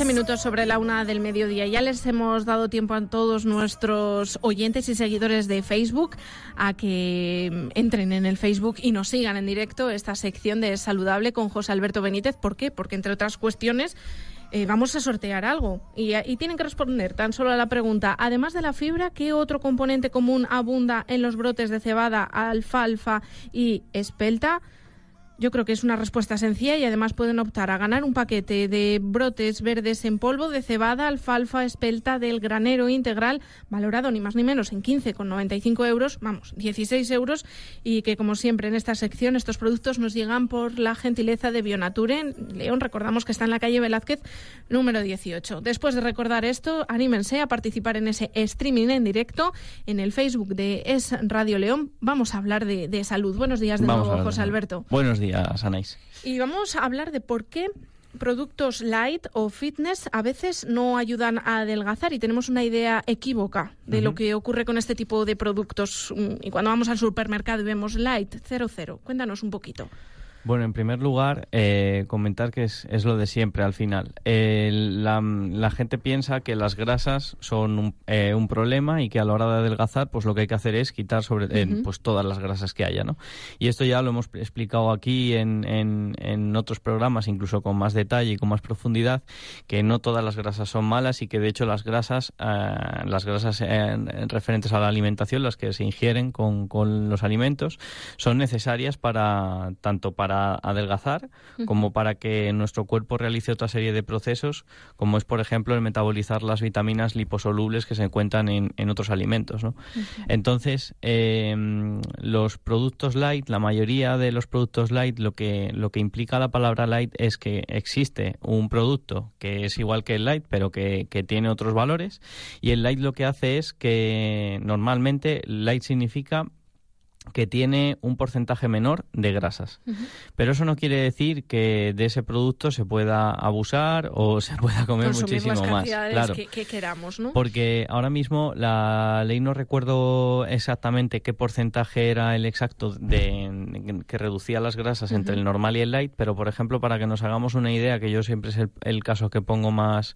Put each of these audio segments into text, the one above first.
15 minutos sobre la 1 del mediodía. Ya les hemos dado tiempo a todos nuestros oyentes y seguidores de Facebook a que entren en el Facebook y nos sigan en directo esta sección de Saludable con José Alberto Benítez. ¿Por qué? Porque, entre otras cuestiones, vamos a sortear algo y tienen que responder tan solo a la pregunta: además de la fibra, ¿qué otro componente común abunda en los brotes de cebada, alfalfa y espelta? Yo creo que es una respuesta sencilla y además pueden optar a ganar un paquete de brotes verdes en polvo de cebada, alfalfa, espelta del granero integral, valorado ni más ni menos en 15,95 euros, vamos, 16 euros, y que, como siempre en esta sección, estos productos nos llegan por la gentileza de Bionature en León. Recordamos que está en la calle Velázquez, número 18. Después de recordar esto, anímense a participar en ese streaming en directo en el Facebook de Es Radio León. Vamos a hablar de salud. Buenos días de nuevo, José Alberto. Buenos días, Anais. Y vamos a hablar de por qué productos light o fitness a veces no ayudan a adelgazar, y tenemos una idea equívoca de lo que ocurre con este tipo de productos. Y cuando vamos al supermercado y vemos light, 00, cuéntanos un poquito. Bueno, en primer lugar, comentar que es lo de siempre al final. La gente piensa que las grasas son un problema y que a la hora de adelgazar, pues lo que hay que hacer es quitar pues todas las grasas que haya, ¿no? Y esto ya lo hemos explicado aquí en otros programas, incluso con más detalle y con más profundidad, que no todas las grasas son malas y que de hecho las grasas referentes a la alimentación, las que se ingieren con los alimentos, son necesarias tanto para adelgazar como para que nuestro cuerpo realice otra serie de procesos, como es, por ejemplo, el metabolizar las vitaminas liposolubles que se encuentran en otros alimentos, ¿no? Entonces, los productos light, la mayoría de los productos light, lo que implica la palabra light es que existe un producto que es igual que el light, pero que tiene otros valores, y el light lo que hace es que normalmente light significa que tiene un porcentaje menor de grasas. Pero eso no quiere decir que de ese producto se pueda abusar o se pueda comer muchísimo más. Claro, que queramos, ¿no? Porque ahora mismo la ley, no recuerdo exactamente qué porcentaje era el exacto que reducía las grasas entre el normal y el light, pero, por ejemplo, para que nos hagamos una idea, que yo siempre es el caso que pongo más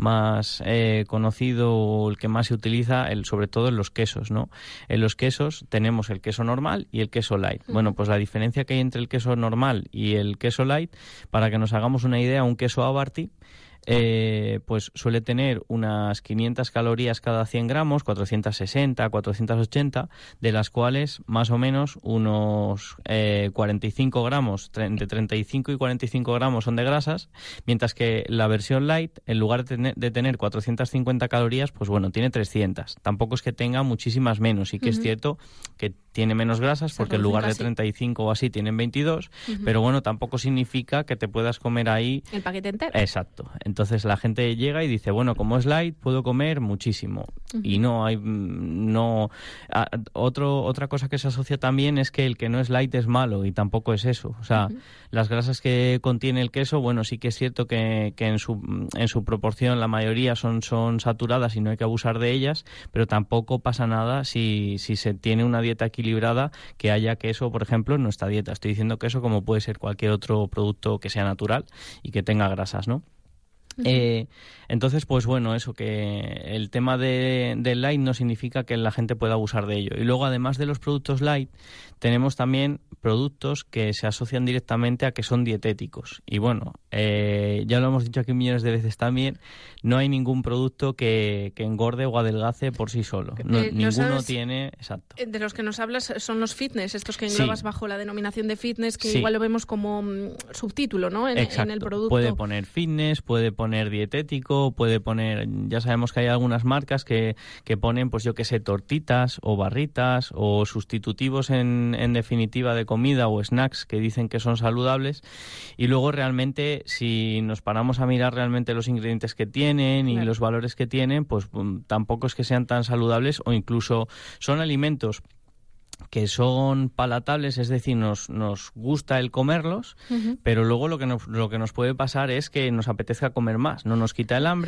conocido, o el que más se utiliza, sobre todo en los quesos, ¿no? En los quesos tenemos el queso normal y el queso light. Bueno, pues la diferencia que hay entre el queso normal y el queso light, para que nos hagamos una idea, un queso Abarty pues suele tener unas 500 calorías cada 100 gramos, 460, 480, de las cuales más o menos unos 45 gramos, entre 35 y 45 gramos son de grasas, mientras que la versión light, en lugar de tener 450 calorías, pues bueno, tiene 300. Tampoco es que tenga muchísimas menos, y que es cierto que tiene menos grasas, porque en lugar de 35 o así tienen 22, pero bueno, tampoco significa que te puedas comer ahí el paquete entero. Exacto. Entonces la gente llega y dice, bueno, como es light puedo comer muchísimo. Y otra cosa que se asocia también es que el que no es light es malo, y tampoco es eso. O sea, las grasas que contiene el queso, bueno, sí que es cierto que en su proporción la mayoría son saturadas y no hay que abusar de ellas, pero tampoco pasa nada si se tiene una dieta equilibrada, que haya queso, por ejemplo, en nuestra dieta. Estoy diciendo queso como puede ser cualquier otro producto que sea natural y que tenga grasas, ¿no? Entonces, pues bueno, eso, que el tema del light no significa que la gente pueda abusar de ello. Y luego, además de los productos light, tenemos también productos que se asocian directamente a que son dietéticos. Y bueno, ya lo hemos dicho aquí millones de veces también, no hay ningún producto que engorde o adelgace por sí solo. Ninguno tiene... Exacto. De los que nos hablas son los fitness, estos que englobas bajo la denominación de fitness, que igual lo vemos como subtítulo, ¿no? En el producto. Puede poner fitness, puede poner dietético, puede poner... Ya sabemos que hay algunas marcas que ponen, pues yo qué sé, tortitas o barritas o sustitutivos en definitiva de comida o snacks que dicen que son saludables, y luego realmente, si nos paramos a mirar realmente los ingredientes que tienen y los valores que tienen, pues tampoco es que sean tan saludables, o incluso son alimentos que son palatables, es decir, nos gusta el comerlos, pero luego lo que nos puede pasar es que nos apetezca comer más, no nos quita el hambre.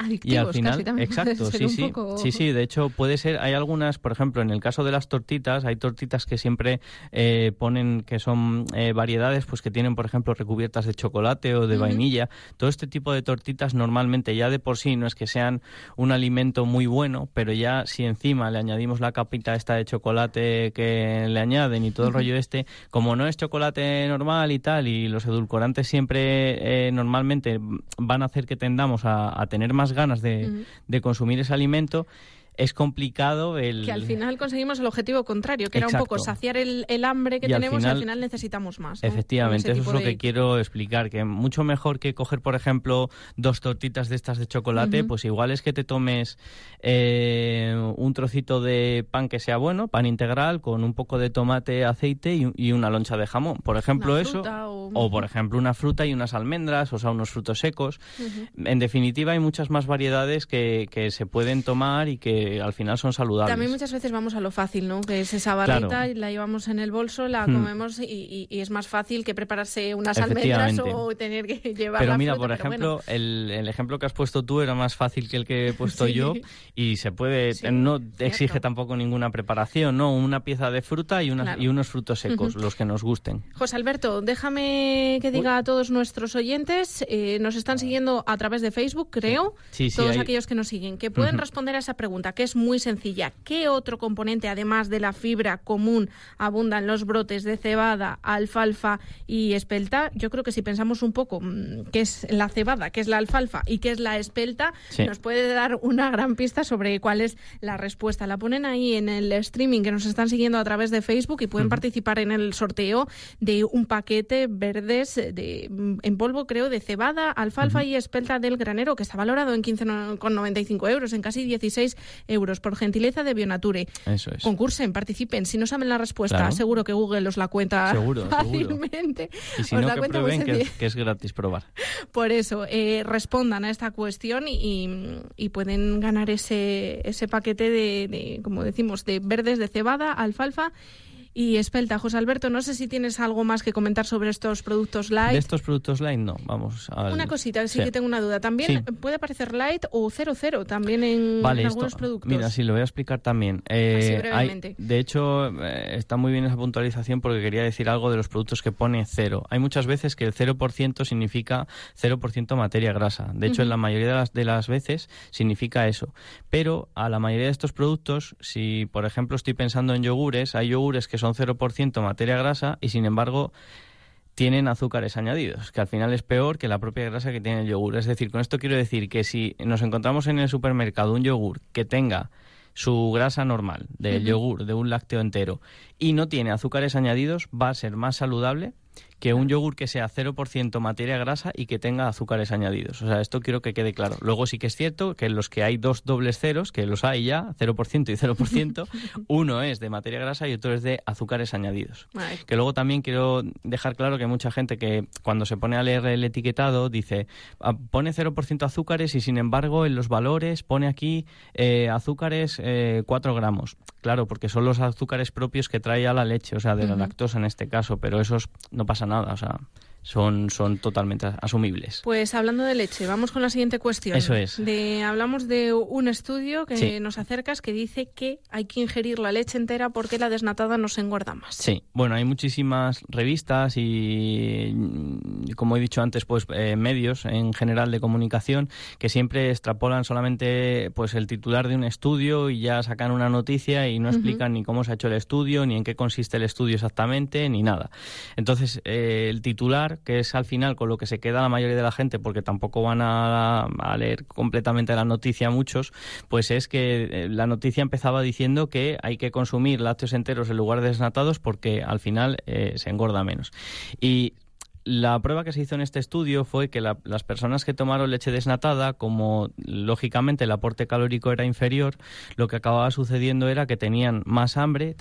adictivos, y al final, casi también. exacto, sí, de hecho puede ser, hay algunas, por ejemplo, en el caso de las tortitas, hay tortitas que siempre ponen que son variedades, pues que tienen, por ejemplo, recubiertas de chocolate o de vainilla. Todo este tipo de tortitas normalmente ya de por sí no es que sean un alimento muy bueno, pero ya si encima le añadimos la capita esta de chocolate que le añaden y todo el rollo como no es chocolate normal y tal, y los edulcorantes siempre normalmente van a hacer que tendamos a tener más ganas de consumir ese alimento, es complicado que al final conseguimos el objetivo contrario, que Exacto. era un poco saciar el hambre que tenemos y al final necesitamos más, ¿no? Efectivamente, eso es lo que quiero explicar, que mucho mejor que coger, por ejemplo, 2 tortitas de estas de chocolate, pues igual es que te tomes un trocito de pan que sea bueno, pan integral, con un poco de tomate, aceite y una loncha de jamón. Por ejemplo, eso, o por ejemplo una fruta y unas almendras, o sea, unos frutos secos. En definitiva, hay muchas más variedades que se pueden tomar y que al final son saludables. También muchas veces vamos a lo fácil, ¿no? Que es esa barrita y la llevamos en el bolso, la comemos y es más fácil que prepararse unas almendras o tener que llevar pero la mira, fruta. Por ejemplo, el ejemplo que has puesto tú era más fácil que el que he puesto yo y se puede, no exige tampoco ninguna preparación, ¿no? Una pieza de fruta y unos frutos secos, los que nos gusten. José Alberto, déjame que diga a todos nuestros oyentes, nos están siguiendo a través de Facebook, creo, todos aquellos que nos siguen, que pueden responder a esa pregunta, que es muy sencilla. ¿Qué otro componente, además de la fibra común, abunda en los brotes de cebada, alfalfa y espelta? Yo creo que si pensamos un poco qué es la cebada, qué es la alfalfa y qué es la espelta, nos puede dar una gran pista sobre cuál es la respuesta. La ponen ahí en el streaming que nos están siguiendo a través de Facebook y pueden participar en el sorteo de un paquete verdes en polvo, creo, de cebada, alfalfa y espelta del granero, que está valorado en 15,95 euros, en casi 16 euros, por gentileza de Bionature. Eso es. Concursen, participen. Si no saben la respuesta, seguro que Google os la cuenta fácilmente. Y si no, que prueben que es gratis probar. Por eso, respondan a esta cuestión y pueden ganar ese paquete de, como decimos, de verdes de cebada, alfalfa y espelta. José Alberto, no sé si tienes algo más que comentar sobre estos productos light. De estos productos light, no. Vamos a... Una cosita, sí que tengo una duda. También puede aparecer light o 00 también en algunos productos. Mira, sí, lo voy a explicar también. Así brevemente. De hecho, está muy bien esa puntualización porque quería decir algo de los productos que pone 0. Hay muchas veces que el 0% significa 0% materia grasa. De hecho, en la mayoría de las veces significa eso. Pero a la mayoría de estos productos, si por ejemplo estoy pensando en yogures, hay yogures que son 0% materia grasa y sin embargo tienen azúcares añadidos, que al final es peor que la propia grasa que tiene el yogur. Es decir, con esto quiero decir que si nos encontramos en el supermercado un yogur que tenga su grasa normal del yogur, de un lácteo entero, y no tiene azúcares añadidos, va a ser más saludable que un yogur que sea 0% materia grasa y que tenga azúcares añadidos. O sea, esto quiero que quede claro. Luego sí que es cierto que en los que hay 2 dobles ceros, que los hay ya, 0% y 0%, uno es de materia grasa y otro es de azúcares añadidos. Ay. Que luego también quiero dejar claro que hay mucha gente que cuando se pone a leer el etiquetado dice, pone 0% azúcares y sin embargo en los valores pone aquí azúcares 4 gramos. Claro, porque son los azúcares propios que trae a la leche, o sea, de la lactosa en este caso, pero esos no pasa nada, o sea, son totalmente asumibles. Pues hablando de leche, vamos con la siguiente cuestión. Eso es. Hablamos de un estudio que nos acercas que dice que hay que ingerir la leche entera porque la desnatada nos engorda más. Sí, bueno, hay muchísimas revistas y, como he dicho antes, pues medios en general de comunicación que siempre extrapolan solamente pues el titular de un estudio y ya sacan una noticia y no explican ni cómo se ha hecho el estudio, ni en qué consiste el estudio exactamente, ni nada. Entonces, el titular, que es al final con lo que se queda la mayoría de la gente, porque tampoco van a leer completamente la noticia muchos, pues es que la noticia empezaba diciendo que hay que consumir lácteos enteros en lugar de desnatados porque al final se engorda menos. Y la prueba que se hizo en este estudio fue que las personas que tomaron leche desnatada, como lógicamente el aporte calórico era inferior, lo que acababa sucediendo era que tenían más hambre,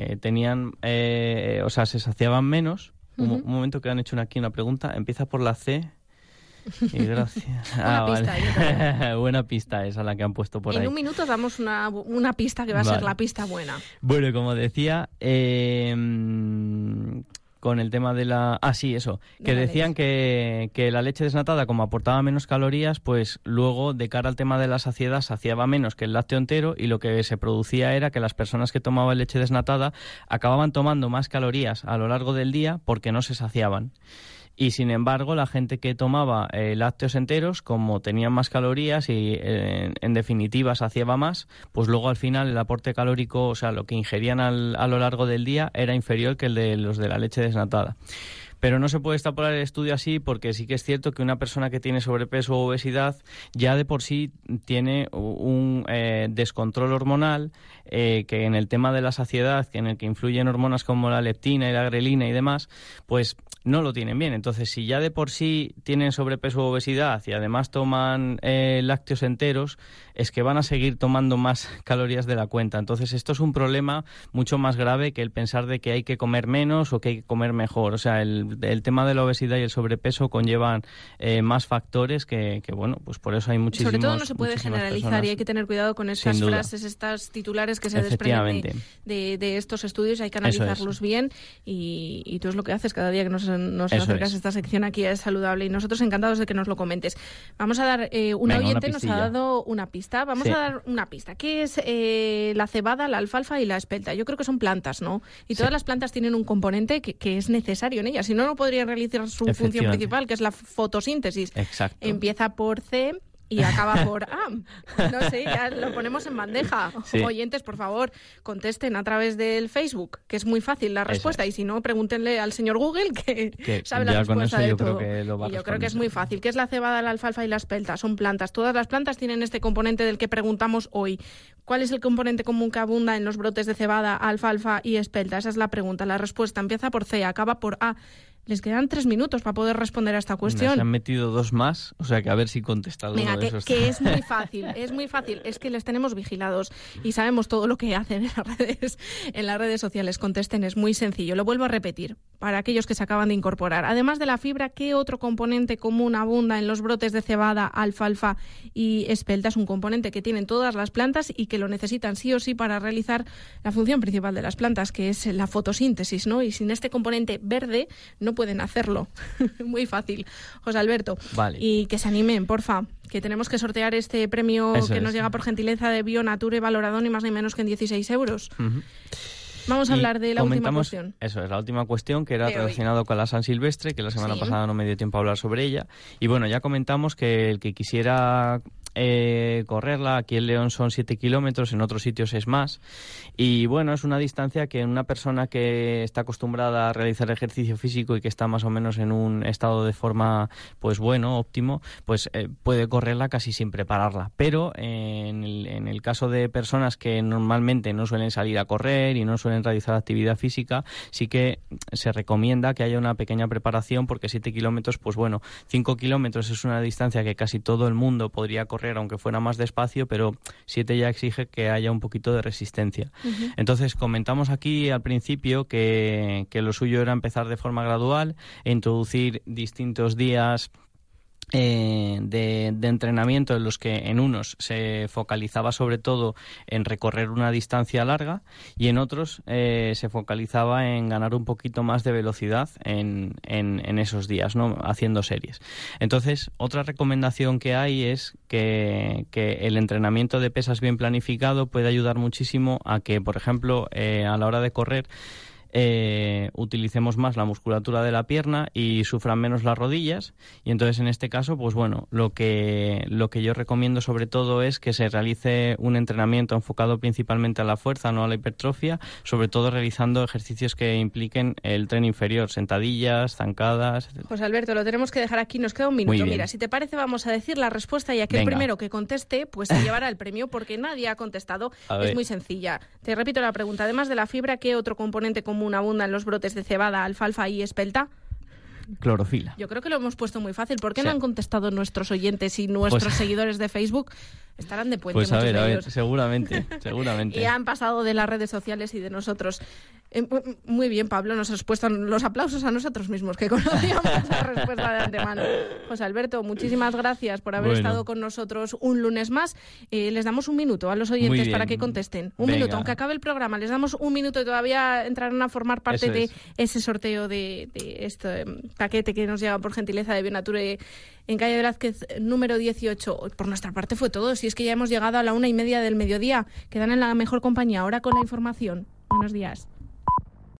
o sea, se saciaban menos. Un momento que han hecho aquí una pregunta. Empieza por la C. Y gracias. Una pista. Vale. Buena pista esa la que han puesto por ahí. En un minuto damos una pista que va a ser la pista buena. Bueno, como decía, con el tema de la... Ah, sí, eso. Que decían que la leche desnatada, como aportaba menos calorías, pues luego, de cara al tema de la saciedad, saciaba menos que el lácteo entero, y lo que se producía era que las personas que tomaban leche desnatada acababan tomando más calorías a lo largo del día porque no se saciaban. Y sin embargo, la gente que tomaba lácteos enteros, como tenían más calorías y en definitiva saciaba más, pues luego al final el aporte calórico, o sea, lo que ingerían a lo largo del día era inferior que el de los de la leche desnatada. Pero no se puede extrapolar el estudio así, porque sí que es cierto que una persona que tiene sobrepeso o obesidad ya de por sí tiene un descontrol hormonal, que en el tema de la saciedad, en el que influyen hormonas como la leptina y la grelina y demás, pues no lo tienen bien. Entonces, si ya de por sí tienen sobrepeso o obesidad y además toman lácteos enteros, es que van a seguir tomando más calorías de la cuenta. Entonces, esto es un problema mucho más grave que el pensar de que hay que comer menos o que hay que comer mejor. O sea, el tema de la obesidad y el sobrepeso conllevan más factores que bueno, pues por eso hay muchísimos. Sobre todo no se puede generalizar y hay que tener cuidado con estas frases, estas titulares que se desprenden de estos estudios. Hay que analizarlos bien y tú es lo que haces cada día que nos acercas a esta sección aquí a Es Saludable, y nosotros encantados de que nos lo comentes. Vamos a dar una oyente nos ha dado una pista. Vamos a dar una pista. ¿Qué es la cebada, la alfalfa y la espelta? Yo creo que son plantas, ¿no? Y todas las plantas tienen un componente que es necesario en ellas. Si no, no podrían realizar su función principal, que es la fotosíntesis. Exacto. Empieza por C y acaba por A. No sé, ya lo ponemos en bandeja. Sí. Oyentes, por favor, contesten a través del Facebook, que es muy fácil la respuesta. Y si no, pregúntenle al señor Google, que sabe la respuesta de todo. Yo creo que es muy fácil. ¿Qué es la cebada, la alfalfa y la espelta? Son plantas. Todas las plantas tienen este componente del que preguntamos hoy. ¿Cuál es el componente común que abunda en los brotes de cebada, alfalfa y espelta? Esa es la pregunta. La respuesta empieza por C, acaba por A. Les quedan 3 minutos para poder responder a esta cuestión. Se han metido 2 más, o sea que a ver si contestado uno de esos. Que es muy fácil, es que les tenemos vigilados y sabemos todo lo que hacen en las redes sociales. Contesten, es muy sencillo. Lo vuelvo a repetir para aquellos que se acaban de incorporar. Además de la fibra, ¿qué otro componente común abunda en los brotes de cebada, alfalfa y espelta? Es un componente que tienen todas las plantas y que lo necesitan sí o sí para realizar la función principal de las plantas, que es la fotosíntesis, ¿no? Y sin este componente verde no pueden hacerlo. Muy fácil, José Alberto. Vale. Y que se animen, porfa, que tenemos que sortear este premio nos llega por gentileza de Bionature, valorado ni más ni menos que en 16 euros. Uh-huh. Vamos a hablar de la última cuestión. Eso es, la última cuestión, que era relacionado con la San Silvestre, que la semana pasada no me dio tiempo a hablar sobre ella. Y bueno, ya comentamos que el que quisiera correrla, aquí en León son 7 kilómetros, en otros sitios es más. Y bueno, es una distancia que una persona que está acostumbrada a realizar ejercicio físico y que está más o menos en un estado de forma, pues bueno, óptimo, pues puede correrla casi sin prepararla. Pero en el caso de personas que normalmente no suelen salir a correr y no suelen realizar actividad física, sí que se recomienda que haya una pequeña preparación, porque 7 kilómetros, pues bueno, 5 kilómetros es una distancia que casi todo el mundo podría correr aunque fuera más despacio, pero 7 ya exige que haya un poquito de resistencia. Uh-huh. Entonces, comentamos aquí al principio que lo suyo era empezar de forma gradual e introducir distintos días de entrenamiento en los que en unos se focalizaba sobre todo en recorrer una distancia larga y en otros se focalizaba en ganar un poquito más de velocidad en esos días, ¿no? Haciendo series. Entonces, otra recomendación que hay es que el entrenamiento de pesas bien planificado puede ayudar muchísimo a que, por ejemplo, a la hora de correr utilicemos más la musculatura de la pierna y sufran menos las rodillas. Y entonces en este caso, pues bueno, lo que yo recomiendo sobre todo es que se realice un entrenamiento enfocado principalmente a la fuerza, no a la hipertrofia, sobre todo realizando ejercicios que impliquen el tren inferior, sentadillas, zancadas, etc. José Alberto, lo tenemos que dejar aquí, nos queda un minuto. Mira, si te parece vamos a decir la respuesta y aquel primero que conteste pues se llevará el premio, porque nadie ha contestado. Es muy sencilla. Te repito la pregunta, además de la fibra, ¿qué otro componente común abunda en los brotes de cebada, alfalfa y espelta? Clorofila. Yo creo que lo hemos puesto muy fácil. ¿Por qué no han contestado nuestros oyentes y nuestros seguidores de Facebook? Estarán de puente. Pues a ver, ellos. seguramente. Y han pasado de las redes sociales y de nosotros. Muy bien, Pablo, nos has puesto los aplausos a nosotros mismos, que conocíamos la respuesta de antemano. José Alberto, muchísimas gracias por haber estado con nosotros un lunes más. Les damos un minuto a los oyentes para que contesten. Un minuto, aunque acabe el programa, les damos un minuto y todavía entrarán a formar parte de ese sorteo de este paquete que nos llega por gentileza de Bionature en calle Velázquez número 18. Por nuestra parte fue todo. Si es que ya hemos llegado a la 1:30 del mediodía. Quedan en la mejor compañía ahora con la información. Buenos días.